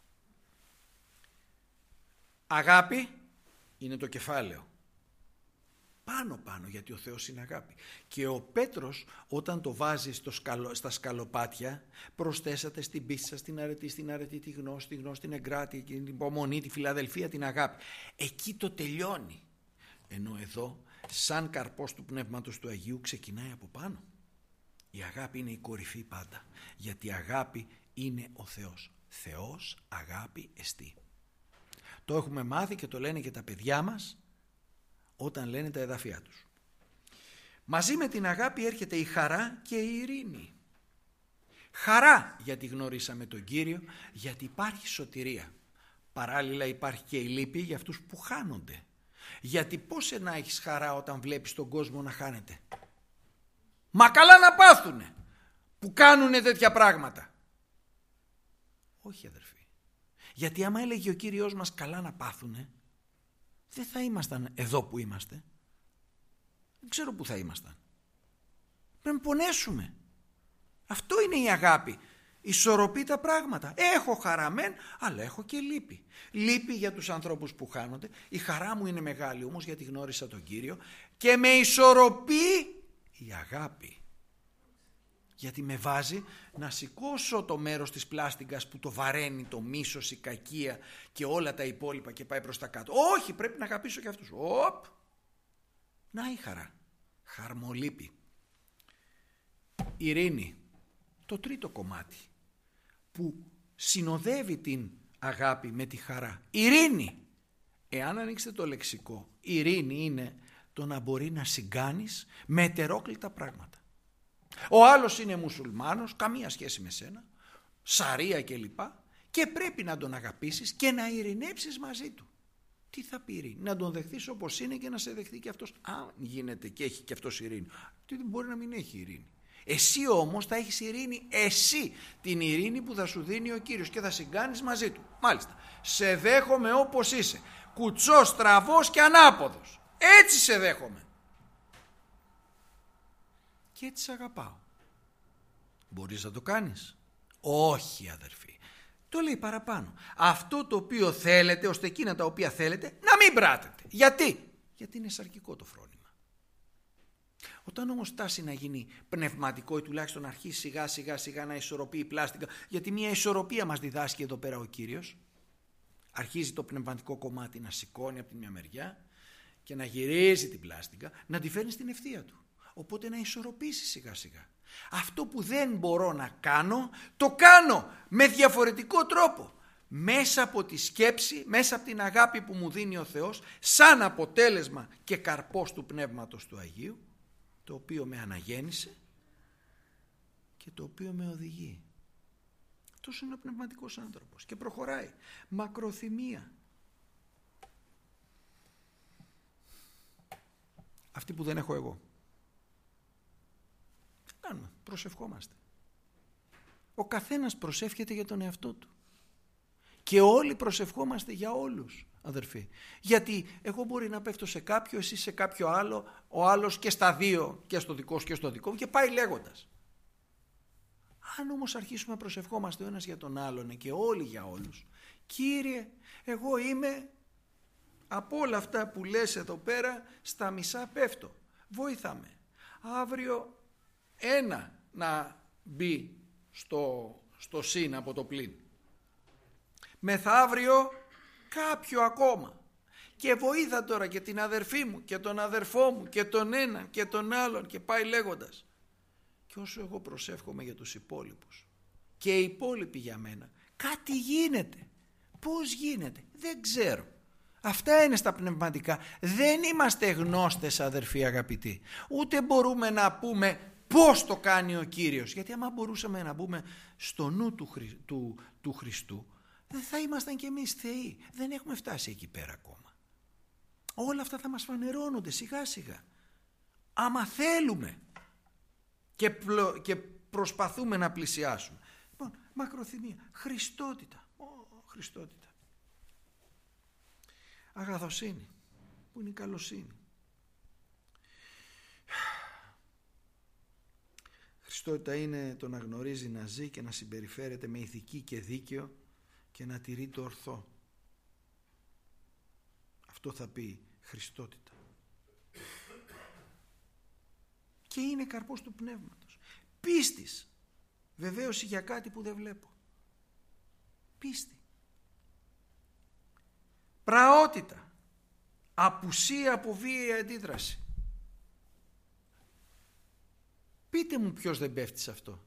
Αγάπη είναι το κεφάλαιο. Πάνω γιατί ο Θεός είναι αγάπη. Και ο Πέτρος όταν το βάζει στα σκαλοπάτια προσθέσατε στην πίστη σας την αρετή, τη γνώση, την εγκράτη, την υπομονή, τη φιλαδελφία, την αγάπη. Εκεί το τελειώνει. Ενώ εδώ σαν καρπός του Πνεύματος του Αγίου ξεκινάει από πάνω. Η αγάπη είναι η κορυφή πάντα. Γιατί η αγάπη είναι ο Θεός. Θεός αγάπη εστί. Το έχουμε μάθει και το λένε και τα παιδιά μας όταν λένε τα εδάφια τους. Μαζί με την αγάπη έρχεται η χαρά και η ειρήνη. Χαρά γιατί γνωρίσαμε τον Κύριο, γιατί υπάρχει σωτηρία. Παράλληλα υπάρχει και η λύπη για αυτούς που χάνονται. Γιατί πώς να έχεις χαρά όταν βλέπεις τον κόσμο να χάνεται? Μα καλά να πάθουνε που κάνουνε τέτοια πράγματα. Όχι αδερφοί. Γιατί άμα έλεγε ο Κύριος μας καλά να πάθουνε, δεν θα ήμασταν εδώ που είμαστε. Δεν ξέρω που θα ήμασταν. Πρέπει να πονέσουμε. Αυτό είναι η αγάπη. Ισορροπεί τα πράγματα. Έχω χαρά μεν, αλλά έχω και λύπη. Λύπη για τους ανθρώπους που χάνονται. Η χαρά μου είναι μεγάλη όμως γιατί γνώρισα τον Κύριο και με ισορροπεί η αγάπη. Γιατί με βάζει να σηκώσω το μέρος της πλάστικας που το βαραίνει το μίσος, η κακία και όλα τα υπόλοιπα και πάει προς τα κάτω. Όχι, πρέπει να αγαπήσω και αυτούς. Να η χαρά. Χαρμολύπη. Ειρήνη. Το τρίτο κομμάτι που συνοδεύει την αγάπη με τη χαρά. Ειρήνη. Εάν ανοίξετε το λεξικό, ειρήνη είναι το να μπορεί να συγκάνεις με ετερόκλητα πράγματα. Ο άλλος είναι μουσουλμάνος, καμία σχέση με σένα, σαρία κλπ. Και πρέπει να τον αγαπήσεις και να ειρηνέψεις μαζί του. Τι θα πει ειρήνη? Να τον δεχθείς όπως είναι και να σε δεχθεί και αυτός. Αν γίνεται και έχει και αυτός ειρήνη. Τι μπορεί να μην έχει ειρήνη. Εσύ όμως θα έχεις ειρήνη, εσύ την ειρήνη που θα σου δίνει ο Κύριος και θα συγκάνεις μαζί του. Μάλιστα, σε δέχομαι όπως είσαι, κουτσός, στραβός και ανάποδος. Έτσι σε δέχομαι. Και έτσι σε αγαπάω. Μπορείς να το κάνεις? Όχι αδερφοί. Το λέει παραπάνω. Αυτό το οποίο θέλετε, ώστε εκείνα τα οποία θέλετε, να μην πράτετε. Γιατί? Γιατί είναι σαρκικό το φρόνημα. Όταν όμως φτάσει να γίνει πνευματικό ή τουλάχιστον αρχίσει σιγά σιγά να ισορροπεί η πλάστικα, γιατί μια ισορροπία μας διδάσκει εδώ πέρα ο Κύριος, αρχίζει το πνευματικό κομμάτι να σηκώνει από τη μια μεριά και να γυρίζει την πλάστικα, να τη φέρνει στην ευθεία του. Οπότε να ισορροπήσει σιγά σιγά. Αυτό που δεν μπορώ να κάνω, το κάνω με διαφορετικό τρόπο. Μέσα από τη σκέψη, μέσα από την αγάπη που μου δίνει ο Θεός, σαν αποτέλεσμα και καρπός του Πνεύματος του Αγίου, το οποίο με αναγέννησε και το οποίο με οδηγεί. Αυτός είναι ο πνευματικός άνθρωπος και προχωράει. Μακροθυμία. Αυτή που δεν έχω εγώ. Τι κάνουμε? Προσευχόμαστε. Ο καθένας προσεύχεται για τον εαυτό του. Και όλοι προσευχόμαστε για όλους, αδερφοί. Γιατί εγώ μπορεί να πέφτω σε κάποιο, εσύ σε κάποιο άλλο, ο άλλος και στα δύο, και στο δικό σου και στο δικό μου, και πάει λέγοντας. Αν όμως αρχίσουμε να προσευχόμαστε ο ένας για τον άλλον και όλοι για όλους, Κύριε, εγώ είμαι από όλα αυτά που λες εδώ πέρα, στα μισά πέφτω. Βοήθαμε. Αύριο ένα να μπει στο συν από το πλήν. Μεθαύριο κάποιο ακόμα. Και βοήθα τώρα και την αδερφή μου και τον αδερφό μου και τον ένα και τον άλλον και πάει λέγοντας. Και όσο εγώ προσεύχομαι για τους υπόλοιπους και οι υπόλοιποι για μένα, κάτι γίνεται. Πώς γίνεται? Δεν ξέρω. Αυτά είναι στα πνευματικά. Δεν είμαστε γνώστες, αδερφοί αγαπητοί. Ούτε μπορούμε να πούμε πώς το κάνει ο Κύριος. Γιατί άμα μπορούσαμε να μπούμε στο νου του Χριστού, δεν θα ήμασταν κι εμείς θεοί. Δεν έχουμε φτάσει εκεί πέρα ακόμα. Όλα αυτά θα μας φανερώνονται σιγά σιγά. Άμα θέλουμε και προσπαθούμε να πλησιάσουμε. Λοιπόν, μακροθυμία, Χριστότητα. Χριστότητα. Αγαθοσύνη, που είναι η καλοσύνη. Χριστότητα είναι το να γνωρίζει, να ζει και να συμπεριφέρεται με ηθική και δίκαιο και να τηρεί το ορθό. Αυτό θα πει Χριστότητα. Και είναι καρπός του πνεύματος. Πίστης, βεβαίωση για κάτι που δεν βλέπω. Πίστη. Πραότητα, απουσία από βίαιη αντίδραση. Πείτε μου ποιος δεν πέφτει σε αυτό?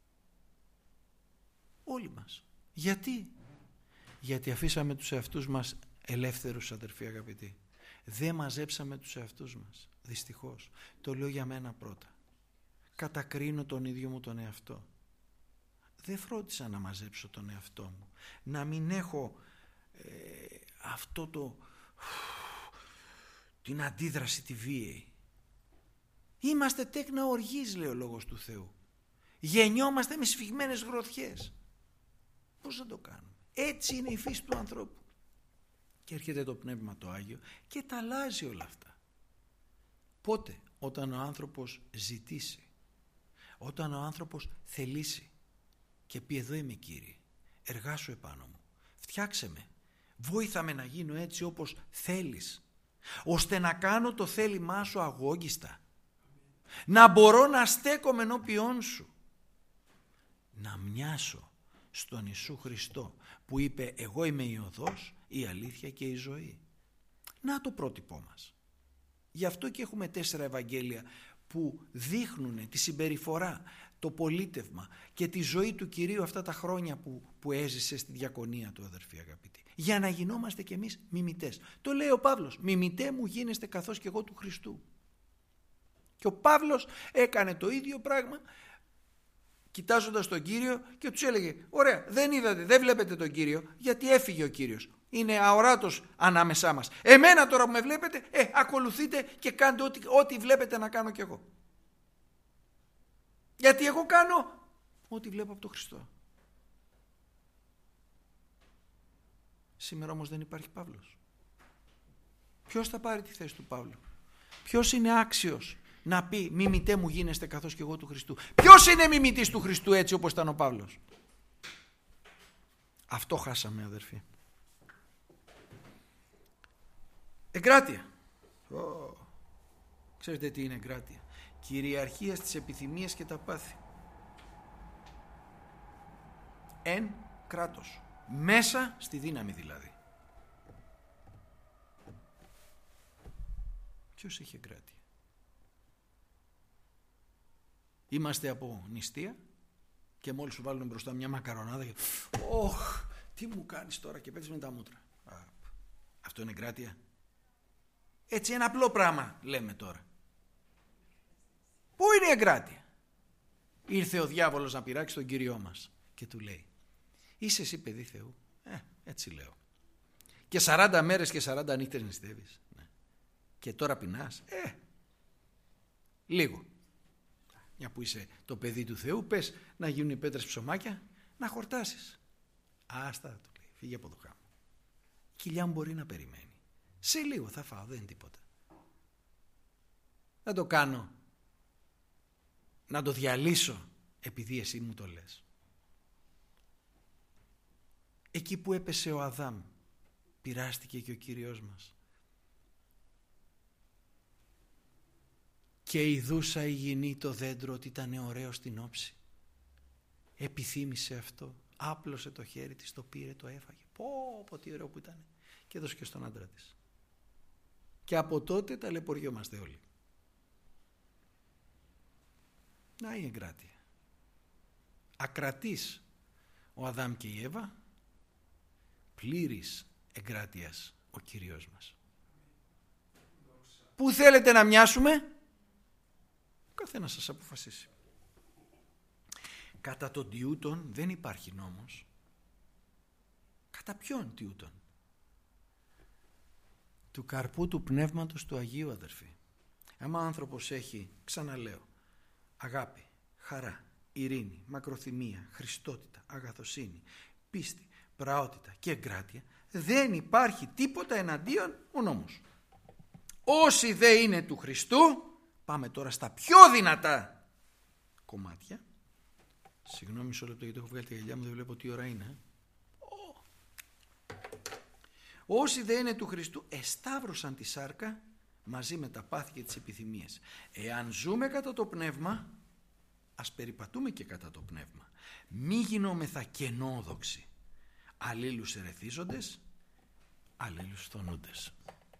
Όλοι μας. Γιατί? Γιατί αφήσαμε τους εαυτούς μας ελεύθερους, αδερφοί αγαπητοί. Δεν μαζέψαμε τους εαυτούς μας, δυστυχώς. Το λέω για μένα πρώτα. Κατακρίνω τον ίδιο μου τον εαυτό. Δεν φρόντισα να μαζέψω τον εαυτό μου. Να μην έχω αυτό το την αντίδραση τη βίαιη. Είμαστε τέκνα οργής, λέει ο Λόγος του Θεού. Γεννιόμαστε με σφιγμένες γροθιές. Πώς θα το κάνουμε? Έτσι είναι η φύση του ανθρώπου. Και έρχεται το Πνεύμα το Άγιο και τα αλλάζει όλα αυτά. Πότε? Όταν ο άνθρωπος ζητήσει, όταν ο άνθρωπος θελήσει και πει εδώ είμαι Κύριε, εργάσου επάνω μου, φτιάξε με, βόηθα με να γίνω έτσι όπως θέλεις, ώστε να κάνω το θέλημά σου αγόγιστα, να μπορώ να στέκομαι ενώπιόν σου, να μοιάσω στον Ιησού Χριστό που είπε εγώ είμαι η οδός, η αλήθεια και η ζωή. Να το πρότυπό μας. Γι' αυτό και έχουμε 4 Ευαγγέλια που δείχνουν τη συμπεριφορά, το πολίτευμα και τη ζωή του Κυρίου αυτά τα χρόνια που έζησε στη διακονία του, αδερφοί αγαπητοί. Για να γινόμαστε κι εμείς μιμητές. Το λέει ο Παύλος, μιμητέ μου γίνεστε καθώς και εγώ του Χριστού. Και ο Παύλος έκανε το ίδιο πράγμα κοιτάζοντας τον Κύριο και τους έλεγε ωραία, δεν είδατε, δεν βλέπετε τον Κύριο γιατί έφυγε ο Κύριος. Είναι αοράτος ανάμεσά μας. Εμένα τώρα που με βλέπετε, ακολουθείτε και κάντε ό,τι βλέπετε να κάνω κι εγώ. Γιατί εγώ κάνω ό,τι βλέπω από τον Χριστό. Σήμερα όμως δεν υπάρχει Παύλος. Ποιος θα πάρει τη θέση του Παύλου? Ποιος είναι άξιος να πει μιμητέ μου γίνεστε καθώς και εγώ του Χριστού? Ποιος είναι μιμητής του Χριστού έτσι όπως ήταν ο Παύλος? Αυτό χάσαμε, αδερφοί. Εγκράτεια. Ξέρετε τι είναι εγκράτεια? Κυριαρχία στις επιθυμίες και τα πάθη. Εν κράτος. Μέσα στη δύναμη δηλαδή. Ποιος έχει εγκράτεια? Είμαστε από νηστεία και μόλις σου βάλουν μπροστά μια μακαρονάδα και τι μου κάνεις τώρα, και παίξεις με τα μούτρα. Αυτό είναι εγκράτεια? Έτσι ένα απλό πράγμα λέμε τώρα. Πού είναι η εγκράτεια? Ήρθε ο διάβολος να πειράξει τον Κύριό μας και του λέει είσαι εσύ παιδί Θεού? Έτσι λέω. Και 40 μέρες και 40 νύχτες νηστεύεις. Και τώρα πεινάς? Λίγο. Μια που είσαι το παιδί του Θεού, πες να γίνουν οι πέτρες ψωμάκια, να χορτάσεις. Άστα, του λέει, φύγε από το χάμο. Η κοιλιά μου μπορεί να περιμένει. Σε λίγο θα φάω, δεν είναι τίποτα. Να το κάνω, να το διαλύσω επειδή εσύ μου το λες. Εκεί που έπεσε ο Αδάμ, πειράστηκε και ο Κύριος μας. Και ειδούσα η γυνή το δέντρο ότι ήταν ωραίο στην όψη. Επιθύμησε αυτό, άπλωσε το χέρι της, το πήρε, το έφαγε. Πω τι ωραίο που ήταν. Και έδωσε και στον άντρα της. Και από τότε ταλαιπωριόμαστε όλοι. Να η εγκράτεια. Ακρατής ο Αδάμ και η Εύα, πλήρης εγκράτειας ο Κύριος μας. Πού θέλετε να μοιάσουμε? Καθένας σας αποφασίσει. Κατά τον τιούτον δεν υπάρχει νόμος. Κατά ποιον τιούτον? Του καρπού του πνεύματος του Αγίου, αδερφοί. Άμα ο άνθρωπος έχει, ξαναλέω, αγάπη, χαρά, ειρήνη, μακροθυμία, χριστότητα, αγαθοσύνη, πίστη, πραότητα και εγκράτεια, δεν υπάρχει τίποτα εναντίον ο νόμος. Όσοι δεν είναι του Χριστού, πάμε τώρα στα πιο δυνατά κομμάτια. Συγγνώμη μισό λεπτό γιατί έχω βγάλει τη γυαλιά μου, δεν βλέπω τι ώρα είναι. Όσοι δεν είναι του Χριστού εσταύρωσαν τη σάρκα μαζί με τα πάθη και τις επιθυμίες. Εάν ζούμε κατά το πνεύμα, ας περιπατούμε και κατά το πνεύμα. Μη γινόμεθα κενόδοξοι, αλλήλους ερεθίζοντες, αλλήλους θονούντες.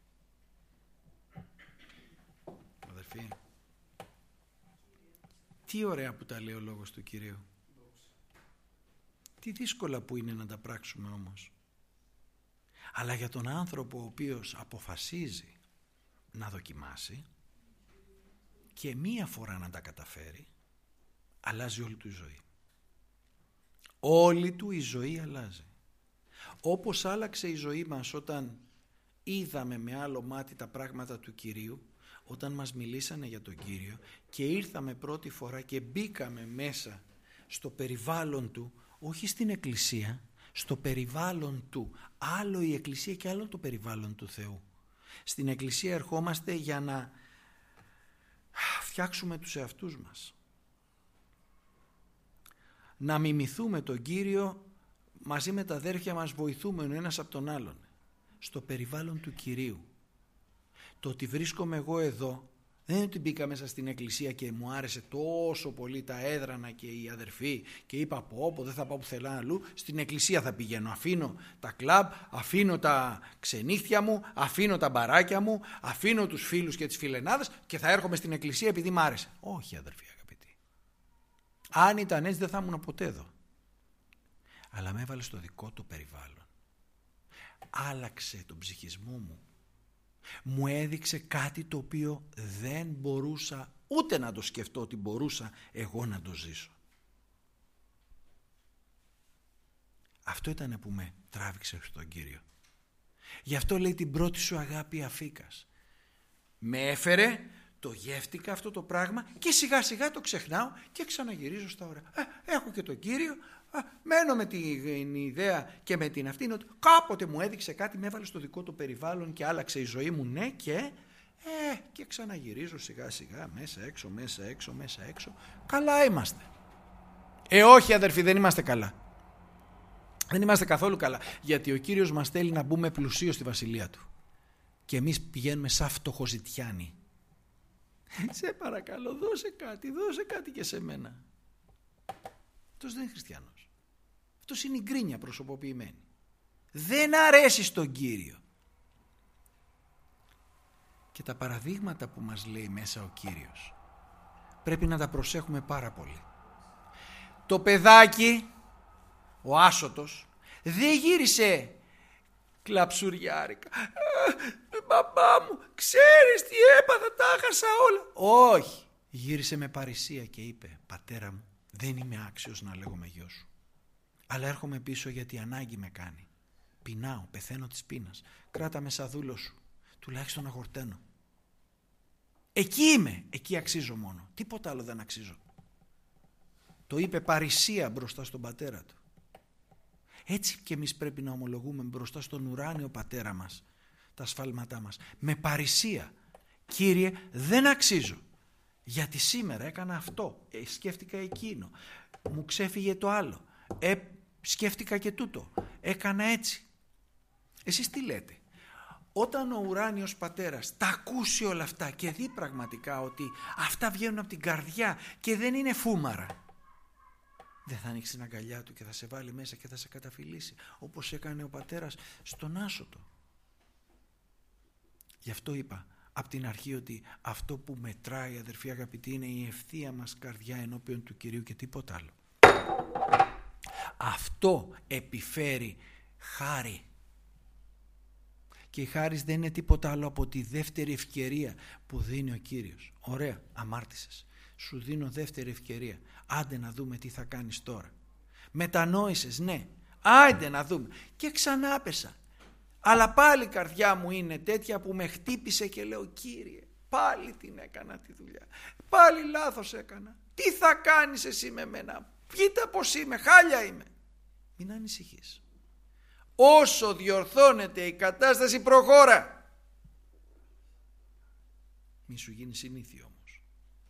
Αδερφοί, τι ωραία που τα λέει ο λόγος του Κυρίου. Τι δύσκολα που είναι να τα πράξουμε όμως. Αλλά για τον άνθρωπο ο οποίος αποφασίζει να δοκιμάσει και μία φορά να τα καταφέρει, αλλάζει όλη του η ζωή. Όλη του η ζωή αλλάζει. Όπως άλλαξε η ζωή μας όταν είδαμε με άλλο μάτι τα πράγματα του Κυρίου όταν μας μιλήσανε για τον Κύριο και ήρθαμε πρώτη φορά και μπήκαμε μέσα στο περιβάλλον Του, όχι στην Εκκλησία, στο περιβάλλον Του. Άλλο η Εκκλησία και άλλο το περιβάλλον του Θεού. Στην Εκκλησία ερχόμαστε για να φτιάξουμε τους εαυτούς μας. Να μιμηθούμε τον Κύριο, μαζί με τα αδέρφια μας βοηθούμε ο ένας από τον άλλον. Στο περιβάλλον του Κυρίου. Το ότι βρίσκομαι εγώ εδώ, δεν είναι ότι μπήκα μέσα στην εκκλησία και μου άρεσε τόσο πολύ τα έδρανα και οι αδερφοί και είπα πω δεν θα πάω πουθενά αλλού, στην εκκλησία θα πηγαίνω. Αφήνω τα κλαμπ, αφήνω τα ξενύχτια μου, αφήνω τα μπαράκια μου, αφήνω τους φίλους και τις φιλενάδες και θα έρχομαι στην εκκλησία επειδή μ' άρεσε. Όχι αδερφοί αγαπητοί. Αν ήταν έτσι δεν θα ήμουν ποτέ εδώ. Αλλά με έβαλε στο δικό του περιβάλλον. Άλλαξε τον ψυχισμό μου. Μου έδειξε κάτι το οποίο δεν μπορούσα ούτε να το σκεφτώ ότι μπορούσα εγώ να το ζήσω. Αυτό ήταν που με τράβηξε στον Κύριο. Γι' αυτό λέει την πρώτη σου αγάπη αφήκας. Με έφερε, το γεύτηκα αυτό το πράγμα και σιγά σιγά το ξεχνάω και ξαναγυρίζω στα ωραία. Έχω και τον Κύριο, μένω με την ιδέα και με την αυτήν ότι κάποτε μου έδειξε κάτι, με έβαλε στο δικό του περιβάλλον και άλλαξε η ζωή μου, ναι, και ξαναγυρίζω σιγά σιγά μέσα έξω, μέσα έξω, μέσα έξω. Καλά είμαστε. Όχι αδερφοί, δεν είμαστε καλά. Δεν είμαστε καθόλου καλά, γιατί ο Κύριος μας θέλει να μπούμε πλουσίως στη βασιλεία Του και εμείς πηγαίνουμε σαν φτωχοζητιάνοι. Σε παρακαλώ δώσε κάτι και σε μένα. Αυτός δεν είναι χριστιανός. Αυτός είναι η γκρίνια προσωποποιημένη. Δεν αρέσει στον Κύριο. Και τα παραδείγματα που μας λέει μέσα ο Κύριος πρέπει να τα προσέχουμε πάρα πολύ. Το παιδάκι, ο άσωτος, δεν γύρισε κλαψουριάρικα. Μπαμπά μου, ξέρεις τι έπαθα, τα έχασα όλα. Όχι, γύρισε με παρησία και είπε, πατέρα μου, δεν είμαι άξιος να λέγομαι γιος σου. Αλλά έρχομαι πίσω γιατί η ανάγκη με κάνει. Πεινάω, πεθαίνω της πείνας. Κράτα με σαν δούλο σου. Τουλάχιστον να χορταίνω. Εκεί είμαι, εκεί αξίζω μόνο. Τίποτα άλλο δεν αξίζω. Το είπε παρησία μπροστά στον πατέρα του. Έτσι και εμείς πρέπει να ομολογούμε μπροστά στον ουράνιο πατέρα μας τα σφάλματά μας. Με παρησία. Κύριε, δεν αξίζω. Γιατί σήμερα έκανα αυτό, σκέφτηκα εκείνο, μου ξέφυγε το άλλο, σκέφτηκα και τούτο, έκανα έτσι. Εσείς τι λέτε? Όταν ο ουράνιος πατέρας τα ακούσει όλα αυτά και δει πραγματικά ότι αυτά βγαίνουν από την καρδιά και δεν είναι φούμαρα, δεν θα ανοίξει την αγκαλιά του και θα σε βάλει μέσα και θα σε καταφυλίσει, όπως έκανε ο πατέρας στον άσωτο. Γι' αυτό είπα από την αρχή ότι αυτό που μετράει, αδερφοί αγαπητοί, είναι η ευθεία μας καρδιά ενώπιον του Κυρίου και τίποτα άλλο. Αυτό επιφέρει χάρη. Και η χάρις δεν είναι τίποτα άλλο από τη δεύτερη ευκαιρία που δίνει ο Κύριος. Ωραία, αμάρτησες. Σου δίνω δεύτερη ευκαιρία. Άντε να δούμε τι θα κάνεις τώρα. Μετανόησες, ναι. Άντε να δούμε. Και ξανά πέσα. Αλλά πάλι η καρδιά μου είναι τέτοια που με χτύπησε και λέω, Κύριε, πάλι την έκανα τη δουλειά. Πάλι λάθος έκανα. Τι θα κάνεις εσύ με μένα? Κοίτα πως είμαι, χάλια είμαι. Μην ανησυχείς. Όσο διορθώνεται η κατάσταση προχώρα. Μη σου γίνει συνήθεια όμως.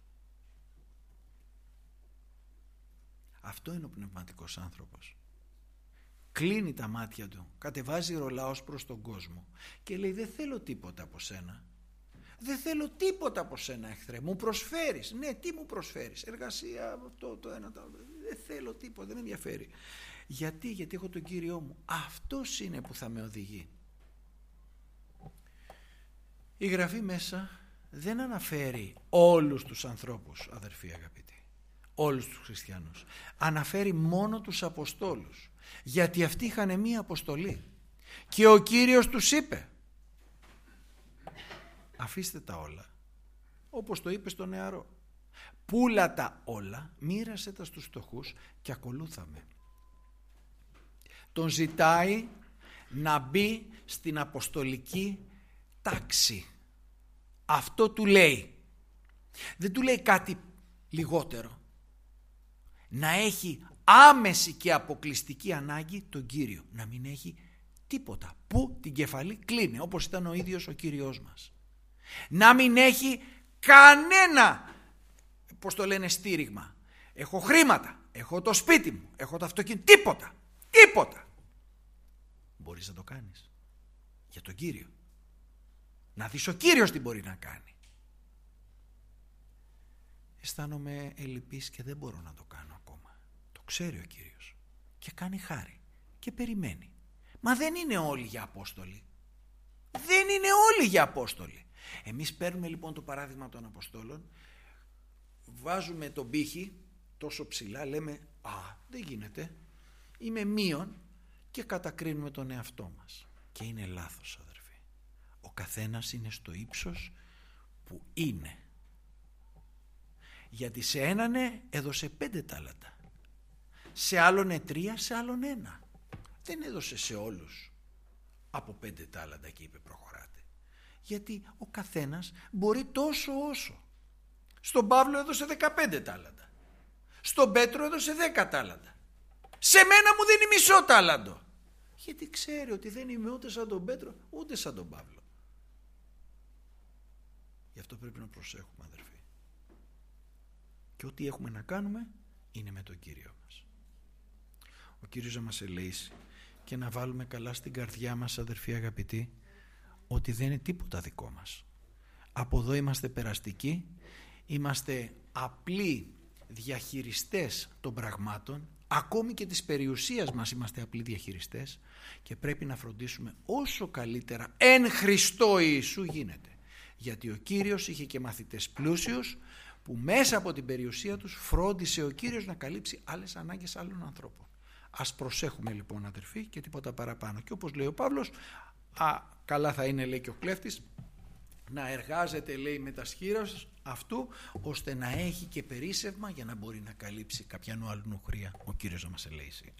Αυτό είναι ο πνευματικός άνθρωπος. Κλείνει τα μάτια του, κατεβάζει ρολάος προς τον κόσμο και λέει, δεν θέλω τίποτα από σένα. Δεν θέλω τίποτα από σένα, εχθρέ. Μου προσφέρεις. Ναι, τι μου προσφέρεις? Εργασία, το ένα, το άλλο. Δεν θέλω τίποτα, δεν με ενδιαφέρει. Γιατί έχω τον Κύριό μου. Αυτός είναι που θα με οδηγεί. Η Γραφή μέσα δεν αναφέρει όλους τους ανθρώπους, αδερφοί αγαπητοί, όλους τους χριστιανούς. Αναφέρει μόνο τους Αποστόλους, γιατί αυτοί είχαν μία αποστολή και ο Κύριος τους είπε, αφήστε τα όλα, όπως το είπε στον νεαρό, πούλα τα όλα, μοίρασε τα στους φτωχούς και ακολούθαμε. Τον ζητάει να μπει στην αποστολική τάξη. Αυτό του λέει. Δεν του λέει κάτι λιγότερο. Να έχει άμεση και αποκλειστική ανάγκη τον Κύριο. Να μην έχει τίποτα. Που την κεφαλή κλείνει, όπως ήταν ο ίδιος ο Κύριος μας. Να μην έχει κανένα, πώς το λένε, στήριγμα. Έχω χρήματα, έχω το σπίτι μου, έχω το αυτοκίνητο, τίποτα. Μπορείς να το κάνεις για τον Κύριο. Να δεις ο Κύριος τι μπορεί να κάνει. Αισθάνομαι ελλειπής και δεν μπορώ να το κάνω ακόμα. Το ξέρει ο Κύριος και κάνει χάρη και περιμένει. Μα δεν είναι όλοι για Απόστολοι. Δεν είναι όλοι για Απόστολοι. Εμείς παίρνουμε λοιπόν το παράδειγμα των Αποστόλων, βάζουμε τον πύχη τόσο ψηλά, λέμε δεν γίνεται, είμαι μείον, και κατακρίνουμε τον εαυτό μας. Και είναι λάθος, αδερφοί. Ο καθένας είναι στο ύψος που είναι. Γιατί σε έναν έδωσε 5 τάλαντα, σε άλλον 3, σε άλλον 1. Δεν έδωσε σε όλους από 5 τάλαντα και είπε προχωράτε. Γιατί ο καθένας μπορεί τόσο όσο. Στον Παύλο έδωσε 15 τάλαντα. Στον Πέτρο έδωσε 10 τάλαντα. Σε μένα μου δίνει μισό τάλαντο. Γιατί ξέρει ότι δεν είμαι ούτε σαν τον Πέτρο ούτε σαν τον Παύλο. Γι' αυτό πρέπει να προσέχουμε, αδερφοί. Και ό,τι έχουμε να κάνουμε είναι με τον Κύριο μας. Ο Κύριος να μας ελεήσει και να βάλουμε καλά στην καρδιά μας, αδερφοί αγαπητοί, ότι δεν είναι τίποτα δικό μας. Από εδώ είμαστε περαστικοί, είμαστε απλοί διαχειριστές των πραγμάτων, ακόμη και της περιουσίας μας είμαστε απλοί διαχειριστές, και πρέπει να φροντίσουμε όσο καλύτερα εν Χριστώ Ιησού γίνεται. Γιατί ο Κύριος είχε και μαθητές πλούσιους που μέσα από την περιουσία τους φρόντισε ο Κύριος να καλύψει άλλες ανάγκες άλλων ανθρώπων. Ας προσέχουμε λοιπόν, αδερφοί, και τίποτα παραπάνω. Και όπως λέει ο Παύλος, καλά θα είναι, λέει και ο κλέφτης, να εργάζεται, λέει, με τα σχήρας αυτού, ώστε να έχει και περίσσευμα για να μπορεί να καλύψει κάποιαν άλλου χρία. Ο Κύριος να μας ελέησε.